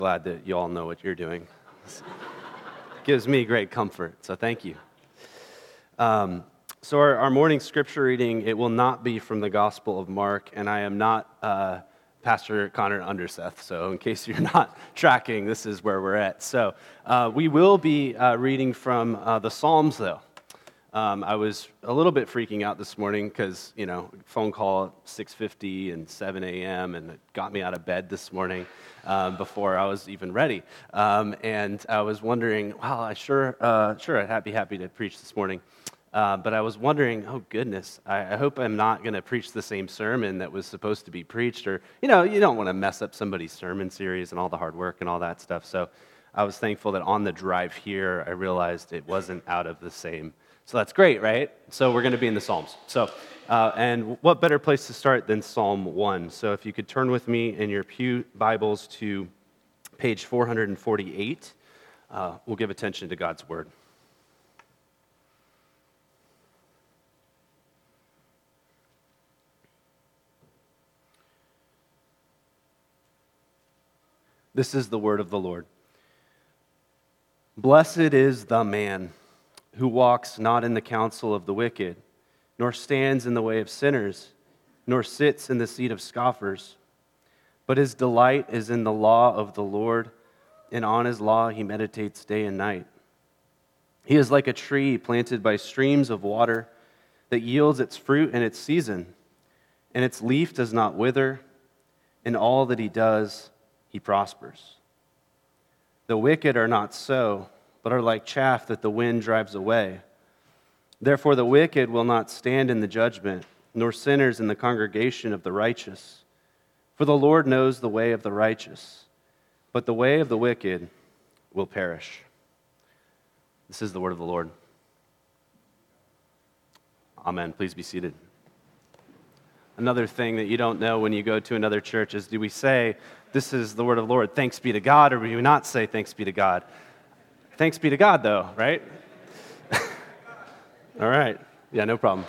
Glad that you all know what you're doing. It gives me great comfort, so thank you. So our morning scripture reading, it will not be from the Gospel of Mark, and I am not Pastor Connor Underseth, so in case you're not tracking, this is where we're at. So we will be reading from the Psalms, though. I was a little bit freaking out this morning because, phone call at 6:50 and 7 a.m., and it got me out of bed this morning before I was even ready. And I was wondering, wow, I'd be happy to preach this morning. But I was wondering, oh goodness, I hope I'm not going to preach the same sermon that was supposed to be preached, or, you don't want to mess up somebody's sermon series and all the hard work and all that stuff. So I was thankful that on the drive here, I realized it wasn't out of the same. So that's great, right? So we're going to be in the Psalms. So, and what better place to start than Psalm 1? So if you could turn with me in your pew Bibles to page 448, we'll give attention to God's Word. This is the word of the Lord. Blessed is the man who walks not in the counsel of the wicked, nor stands in the way of sinners, nor sits in the seat of scoffers. But his delight is in the law of the Lord, and on his law he meditates day and night. He is like a tree planted by streams of water that yields its fruit in its season, and its leaf does not wither, and all that he does, he prospers. The wicked are not so, but are like chaff that the wind drives away. Therefore the wicked will not stand in the judgment, nor sinners in the congregation of the righteous. For the Lord knows the way of the righteous, but the way of the wicked will perish. This is the word of the Lord. Amen. Please be seated. Another thing that you don't know when you go to another church is, do we say, this is the word of the Lord, thanks be to God, or do we not say thanks be to God? Thanks be to God, though, right? All right. Yeah, no problem.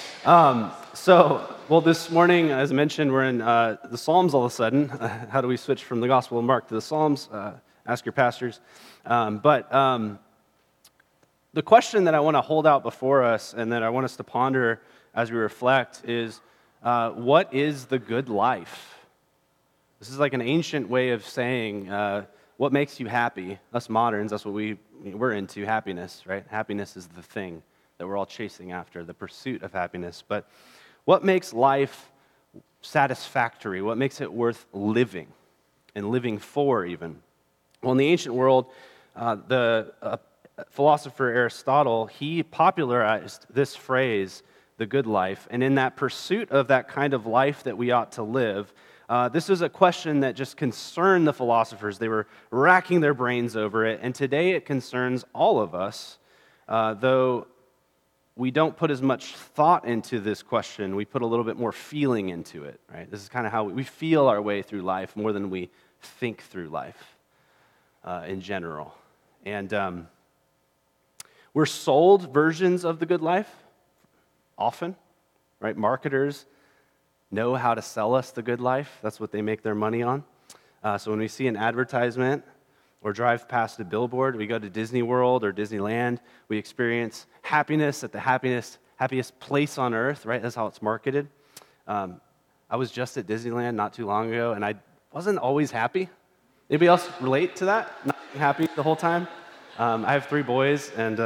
This morning, as mentioned, we're in the Psalms all of a sudden. How do we switch from the Gospel of Mark to the Psalms? Ask your pastors. The question that I want to hold out before us and that I want us to ponder as we reflect is, what is the good life? This is like an ancient way of saying, what makes you happy? Us moderns, that's what we're into, happiness, right? Happiness is the thing that we're all chasing after, the pursuit of happiness. But what makes life satisfactory? What makes it worth living and living for even? Well, in the ancient world, the philosopher Aristotle, he popularized this phrase, the good life. And in that pursuit of that kind of life that we ought to live, this is a question that just concerned the philosophers. They were racking their brains over it, and today it concerns all of us, though we don't put as much thought into this question. We put a little bit more feeling into it, right? This is kind of how we feel our way through life more than we think through life in general. And we're sold versions of the good life often, right? Marketers know how to sell us the good life. That's what they make their money on. So when we see an advertisement or drive past a billboard, we go to Disney World or Disneyland, we experience happiness at the happiest place on earth, right? That's how it's marketed. I was just at Disneyland not too long ago, and I wasn't always happy. Anybody else relate to that? Not happy the whole time? I have 3 boys, and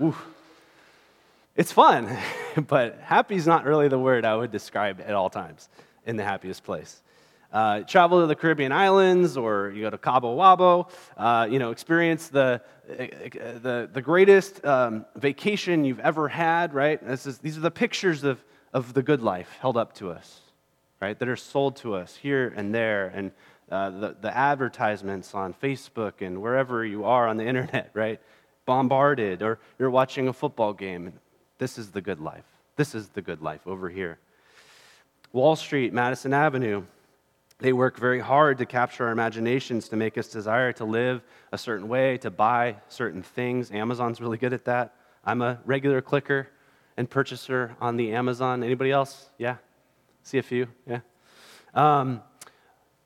it's fun, but happy is not really the word I would describe at all times in the happiest place. Travel to the Caribbean islands, or you go to Cabo Wabo, experience the greatest vacation you've ever had, right? These are the pictures of the good life held up to us, right, that are sold to us here and there, and the advertisements on Facebook and wherever you are on the internet, right, bombarded, or you're watching a football game. This is the good life. This is the good life over here. Wall Street, Madison Avenue, they work very hard to capture our imaginations, to make us desire to live a certain way, to buy certain things. Amazon's really good at that. I'm a regular clicker and purchaser on the Amazon. Anybody else? Yeah? See a few? Yeah?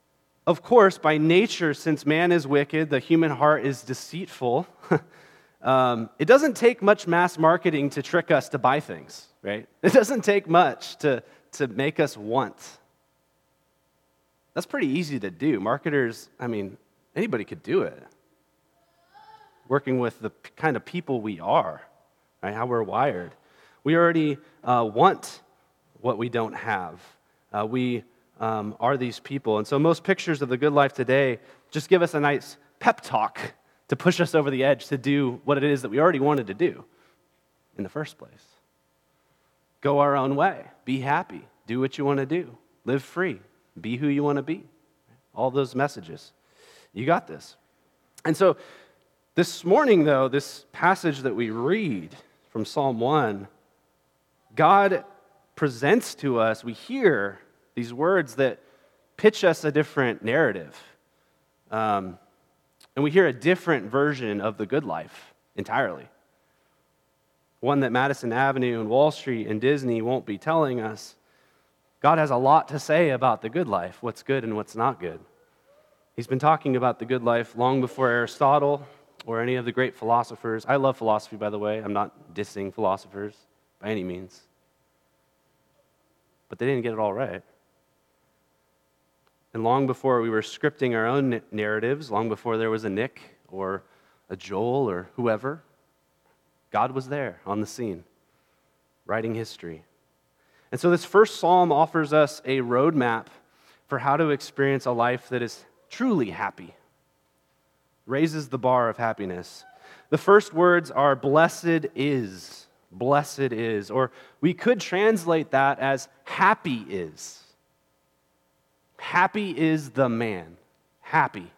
Of course, by nature, since man is wicked, the human heart is deceitful, it doesn't take much mass marketing to trick us to buy things, right? It doesn't take much to make us want. That's pretty easy to do. Marketers, anybody could do it. Working with the kind of people we are, right? How we're wired. We already want what we don't have. We are these people. And so most pictures of the good life today just give us a nice pep talk to push us over the edge to do what it is that we already wanted to do in the first place. Go our own way. Be happy. Do what you want to do. Live free. Be who you want to be. All those messages. You got this. And so this morning, though, this passage that we read from Psalm 1, God presents to us, we hear these words that pitch us a different narrative. And we hear a different version of the good life entirely. One that Madison Avenue and Wall Street and Disney won't be telling us. God has a lot to say about the good life, what's good and what's not good. He's been talking about the good life long before Aristotle or any of the great philosophers. I love philosophy, by the way. I'm not dissing philosophers by any means. But they didn't get it all right. And long before we were scripting our own narratives, long before there was a Nick or a Joel or whoever, God was there on the scene, writing history. And so this first psalm offers us a roadmap for how to experience a life that is truly happy, raises the bar of happiness. The first words are blessed is, or we could translate that as happy is. Happy is the man, happy.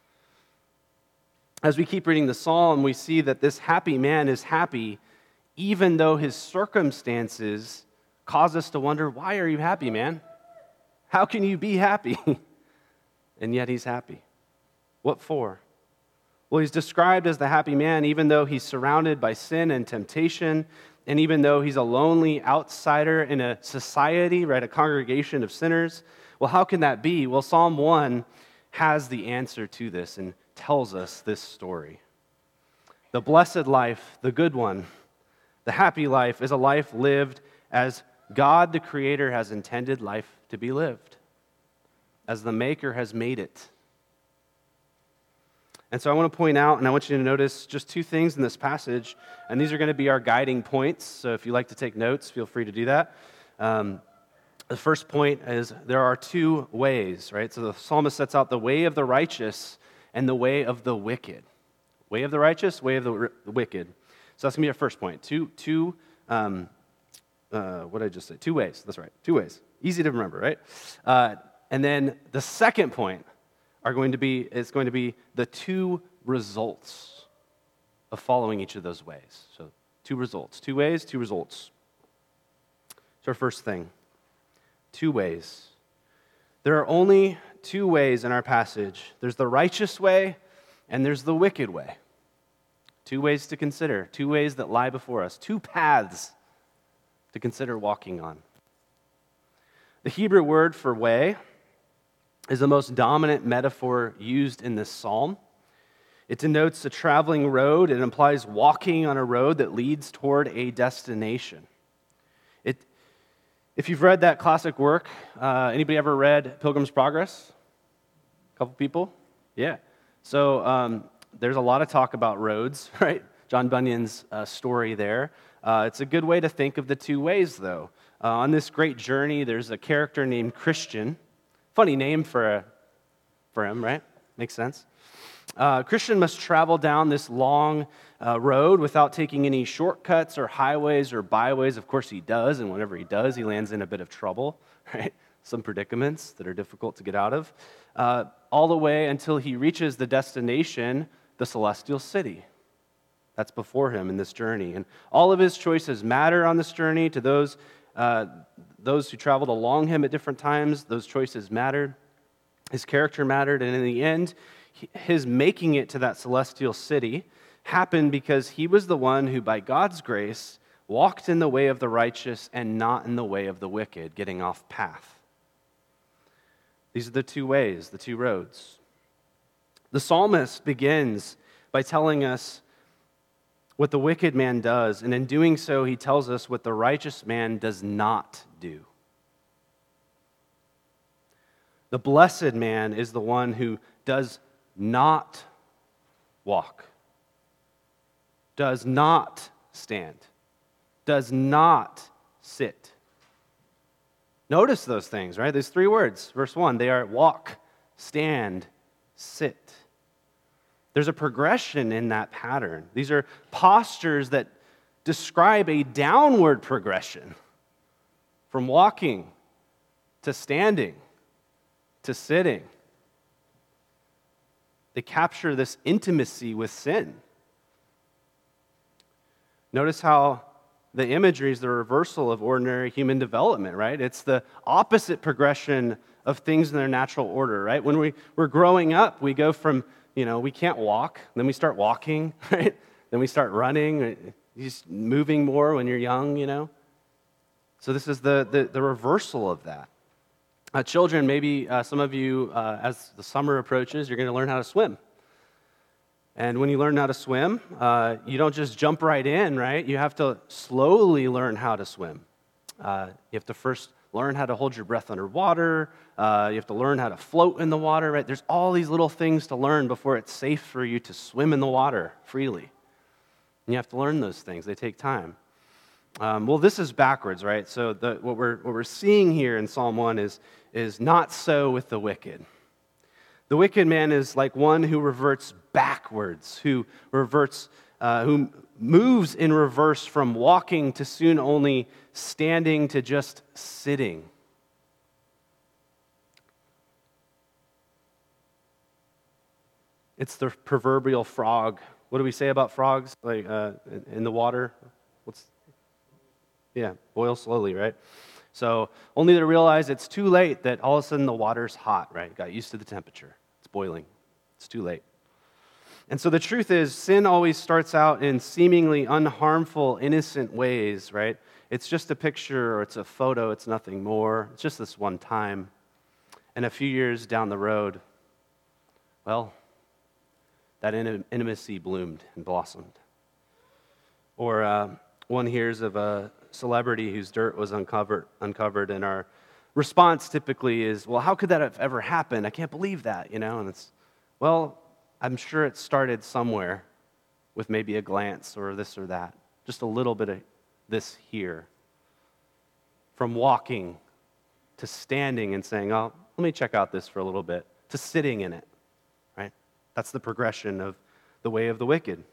As we keep reading the psalm, we see that this happy man is happy even though his circumstances cause us to wonder, why are you happy, man? How can you be happy? And yet he's happy. What for? Well, he's described as the happy man even though he's surrounded by sin and temptation, and even though he's a lonely outsider in a society, right, a congregation of sinners. Well, how can that be? Well, Psalm 1 has the answer to this and tells us this story. The blessed life, the good one, the happy life is a life lived as God, the Creator, has intended life to be lived, as the Maker has made it. And so I want to point out, and I want you to notice just two things in this passage, and these are going to be our guiding points, so if you like to take notes, feel free to do that. The first point is there are two ways, right? So the psalmist sets out the way of the righteous and the way of the wicked. Way of the righteous, way of the wicked. So that's going to be our first point. What did I just say? Two ways. That's right. Two ways. Easy to remember, right? And then the second point is going to be the two results of following each of those ways. So two results. Two ways, two results. So our first thing. Two ways. There are only two ways in our passage. There's the righteous way and there's the wicked way. Two ways to consider. Two ways that lie before us. Two paths to consider walking on. The Hebrew word for way is the most dominant metaphor used in this psalm. It denotes a traveling road. It implies walking on a road that leads toward a destination. If you've read that classic work, anybody ever read Pilgrim's Progress? A couple people? Yeah. So there's a lot of talk about roads, right? John Bunyan's story there. It's a good way to think of the two ways, though. On this great journey, there's a character named Christian. Funny name for him, right? Makes sense. Christian must travel down this long road without taking any shortcuts or highways or byways. Of course he does, and whenever he does, he lands in a bit of trouble, right? Some predicaments that are difficult to get out of, all the way until he reaches the destination, the celestial city. That's before him in this journey. And all of his choices matter on this journey to those who traveled along him at different times. Those choices mattered. His character mattered, and in the end, his making it to that celestial city happened because he was the one who, by God's grace, walked in the way of the righteous and not in the way of the wicked, getting off path. These are the two ways, the two roads. The psalmist begins by telling us what the wicked man does, and in doing so, he tells us what the righteous man does not do. The blessed man is the one who does not walk, does not stand, does not sit. Notice those things, right? There's three words. Verse 1, they are walk, stand, sit. There's a progression in that pattern. These are postures that describe a downward progression from walking to standing to sitting. They capture this intimacy with sin. Notice how the imagery is the reversal of ordinary human development, right? It's the opposite progression of things in their natural order, right? When we're growing up, we go from, we can't walk, then we start walking, right? Then we start running, just moving more when you're young, So this is the reversal of that. Children, maybe some of you, as the summer approaches, you're going to learn how to swim. And when you learn how to swim, you don't just jump right in, right? You have to slowly learn how to swim. You have to first learn how to hold your breath underwater. You have to learn how to float in the water, right? There's all these little things to learn before it's safe for you to swim in the water freely. And you have to learn those things. They take time. Well, this is backwards, right? So what we're seeing here in Psalm 1 is not so with the wicked. The wicked man is like one who reverts backwards, who moves in reverse from walking to soon only standing to just sitting. It's the proverbial frog. What do we say about frogs? Like in the water? Boil slowly, right? So only to realize it's too late that all of a sudden the water's hot, right? Got used to the temperature. It's boiling. It's too late. And so the truth is, sin always starts out in seemingly unharmful, innocent ways, right? It's just a picture or it's a photo. It's nothing more. It's just this one time. And a few years down the road, well, that intimacy bloomed and blossomed. Or one hears of a celebrity whose dirt was uncovered, and our response typically is, well, how could that have ever happened? I can't believe that, And it's, well, I'm sure it started somewhere with maybe a glance or this or that, just a little bit of this here. From walking to standing and saying, oh, let me check out this for a little bit, to sitting in it, right? That's the progression of the way of the wicked.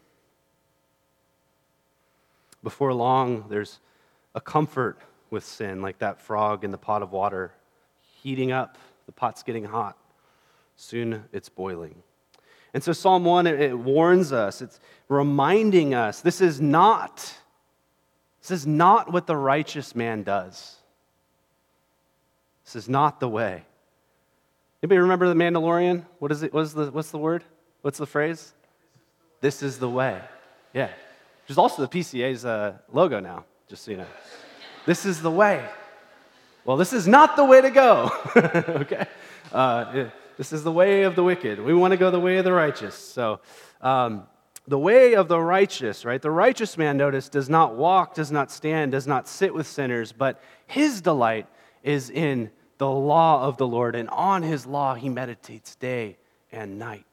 Before long, there's a comfort with sin, like that frog in the pot of water, heating up, the pot's getting hot. Soon it's boiling. And so Psalm 1, it warns us, it's reminding us, this is not what the righteous man does. This is not the way. Anybody remember the Mandalorian? What is it? What's the word? What's the phrase? This is the way. Yeah. Which is also the PCA's logo now, just so you know. This is the way. Well, this is not the way to go. Okay? This is the way of the wicked. We want to go the way of the righteous. So, the way of the righteous, right? The righteous man, notice, does not walk, does not stand, does not sit with sinners, but his delight is in the law of the Lord, and on his law he meditates day and night.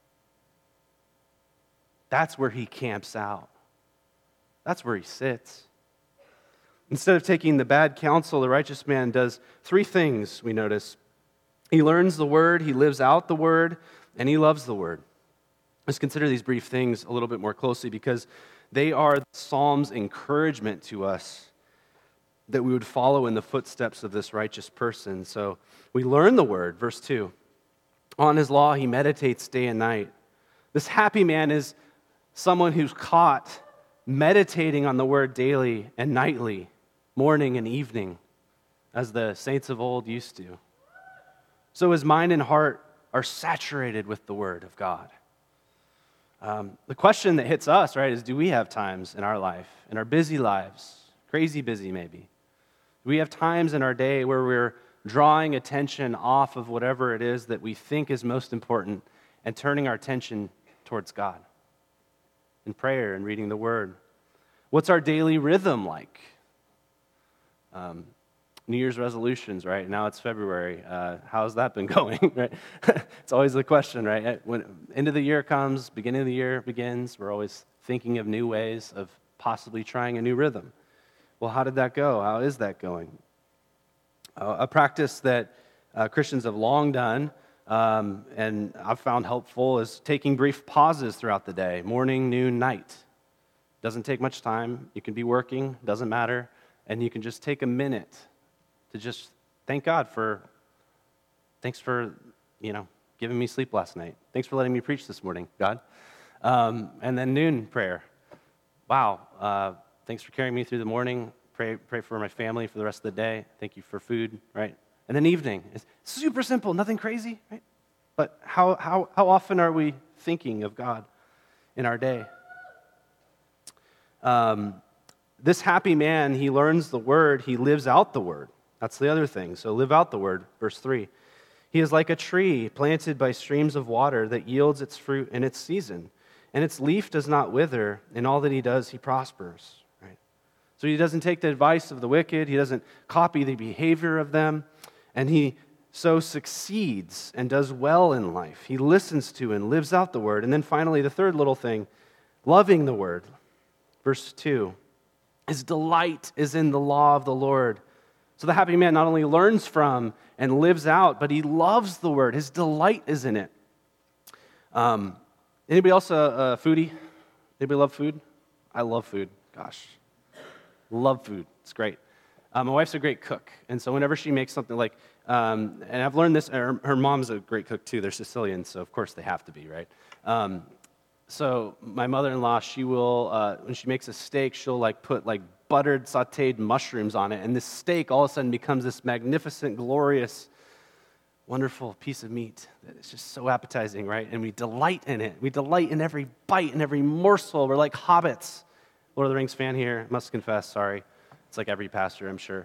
That's where he camps out. That's where he sits. Instead of taking the bad counsel, the righteous man does three things, we notice. He learns the word, he lives out the word, and he loves the word. Let's consider these brief things a little bit more closely because they are the Psalm's encouragement to us that we would follow in the footsteps of this righteous person. So we learn the word, verse 2. On his law he meditates day and night. This happy man is someone who's caught meditating on the word daily and nightly, morning and evening, as the saints of old used to. So his mind and heart are saturated with the word of God. The question that hits us, right, is do we have times in our life, in our busy lives, crazy busy maybe, do we have times in our day where we're drawing attention off of whatever it is that we think is most important and turning our attention towards God in prayer and reading the Word? What's our daily rhythm like? New Year's resolutions, right? Now it's February. How's that been going, right? It's always the question, right? When end of the year comes, beginning of the year begins, we're always thinking of new ways of possibly trying a new rhythm. Well, how did that go? How is that going? A practice that Christians have long done and I've found helpful is taking brief pauses throughout the day, morning, noon, night. Doesn't take much time. You can be working, doesn't matter, and you can just take a minute to just thank God thanks for, giving me sleep last night. Thanks for letting me preach this morning, God. And then noon prayer. Wow, thanks for carrying me through the morning. Pray for my family for the rest of the day. Thank you for food, right? And then evening. It's super simple, nothing crazy, right? But how often are we thinking of God in our day? This happy man, he learns the word, he lives out the word. That's the other thing. So live out the word, verse 3. He is like a tree planted by streams of water that yields its fruit in its season, and its leaf does not wither. In all that he does, he prospers. Right? So he doesn't take the advice of the wicked. He doesn't copy the behavior of them, and he so succeeds and does well in life. He listens to and lives out the word. And then finally, the third little thing, loving the word. Verse 2, his delight is in the law of the Lord. So the happy man not only learns from and lives out, but he loves the word. His delight is in it. Anybody else a foodie? Anybody love food? I love food. Gosh, love food. It's great. My wife's a great cook, and so whenever she makes something like, and I've learned this, her mom's a great cook too. They're Sicilian, so of course they have to be, right? So my mother-in-law, she will, when she makes a steak, she'll put buttered sautéed mushrooms on it, and this steak all of a sudden becomes this magnificent, glorious, wonderful piece of meat that is just so appetizing, right? And we delight in it. We delight in every bite and every morsel. We're like hobbits. Lord of the Rings fan here, must confess, sorry. It's like every pastor, I'm sure.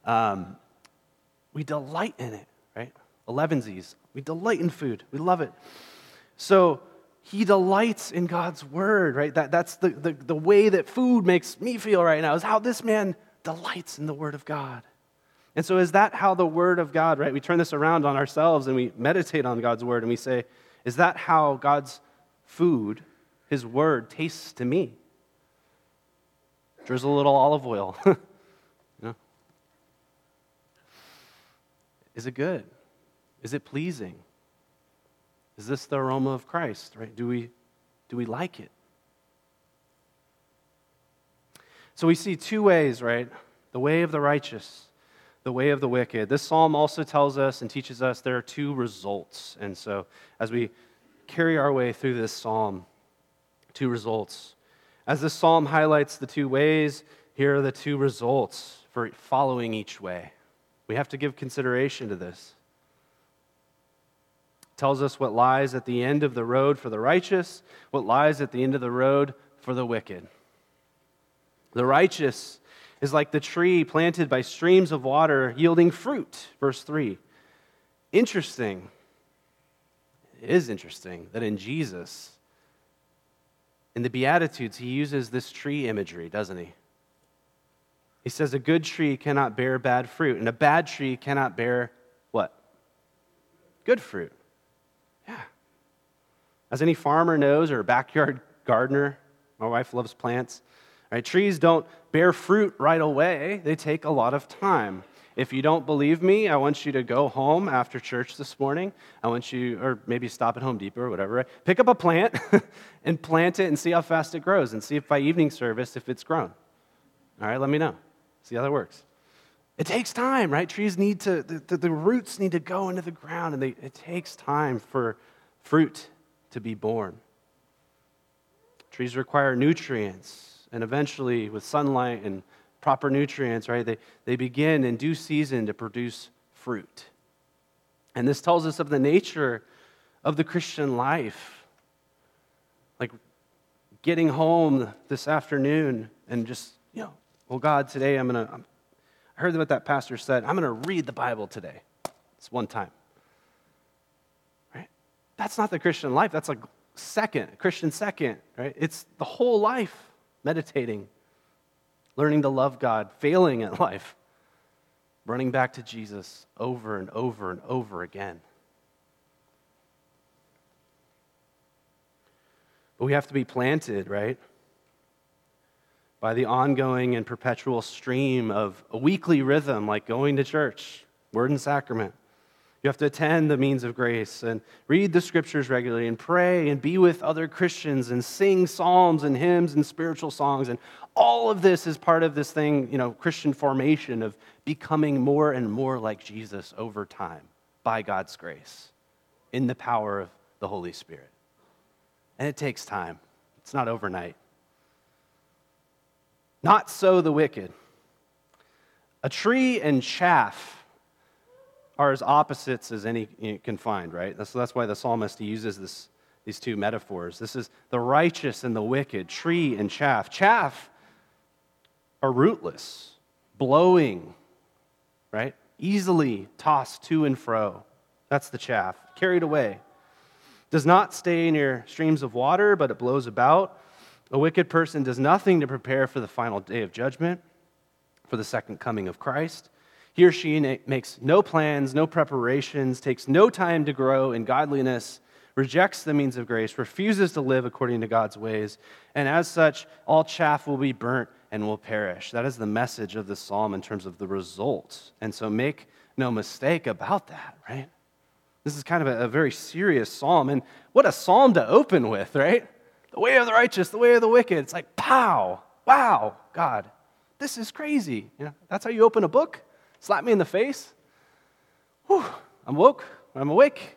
We delight in it, right? Elevensies. We delight in food. We love it. So he delights in God's word, right? That's the way that food makes me feel right now, is how this man delights in the word of God. And so is that how the word of God, right? We turn this around on ourselves and we meditate on God's word and we say, is that how God's food, his word, tastes to me? Drizzle a little olive oil. Is it good? Is it pleasing? Is this the aroma of Christ, right? Do we like it? So we see two ways, right? The way of the righteous, the way of the wicked. This psalm also tells us and teaches us there are two results. And so as we carry our way through this psalm, two results. As this psalm highlights the two ways, here are the two results for following each way. We have to give consideration to this. Tells us what lies at the end of the road for the righteous, what lies at the end of the road for the wicked. The righteous is like the tree planted by streams of water yielding fruit, verse 3. Interesting. It is interesting that in Jesus, in the Beatitudes, he uses this tree imagery, doesn't he? He says a good tree cannot bear bad fruit, and a bad tree cannot bear what? Good fruit. Yeah. As any farmer knows, or a backyard gardener, my wife loves plants, right? Trees don't bear fruit right away. They take a lot of time. If you don't believe me, I want you to go home after church this morning. I want you, or maybe stop at Home Depot or whatever, right? Pick up a plant and plant it and see how fast it grows and see if by evening service if it's grown. All right, let me know. See how that works. It takes time, right? Trees need to, the roots need to go into the ground, and it takes time for fruit to be born. Trees require nutrients, and eventually with sunlight and proper nutrients, right, they begin in due season to produce fruit. And this tells us of the nature of the Christian life. Like getting home this afternoon and just, well, God, today I heard what that pastor said. I'm going to read the Bible today. It's one time. Right? That's not the Christian life. That's like Christian second, right? It's the whole life, meditating, learning to love God, failing at life, running back to Jesus over and over and over again. But we have to be planted, right, by the ongoing and perpetual stream of a weekly rhythm, like going to church, word and sacrament. You have to attend the means of grace and read the scriptures regularly and pray and be with other Christians and sing psalms and hymns and spiritual songs. And all of this is part of this thing, Christian formation of becoming more and more like Jesus over time by God's grace in the power of the Holy Spirit. And it takes time. It's not overnight. Not so the wicked. A tree and chaff are as opposites as any you can find, right? So that's why the psalmist uses these two metaphors. This is the righteous and the wicked, tree and chaff. Chaff are rootless, blowing, right? Easily tossed to and fro. That's the chaff, carried away. Does not stay near streams of water, but it blows about. A wicked person does nothing to prepare for the final day of judgment, for the second coming of Christ. He or she makes no plans, no preparations, takes no time to grow in godliness, rejects the means of grace, refuses to live according to God's ways, and as such, all chaff will be burnt and will perish. That is the message of this psalm in terms of the results. And so make no mistake about that, right? This is kind of a very serious psalm, and what a psalm to open with, right? The way of the righteous, the way of the wicked. It's like, pow, wow, God, this is crazy. That's how you open a book? Slap me in the face? Whew, I'm woke, I'm awake.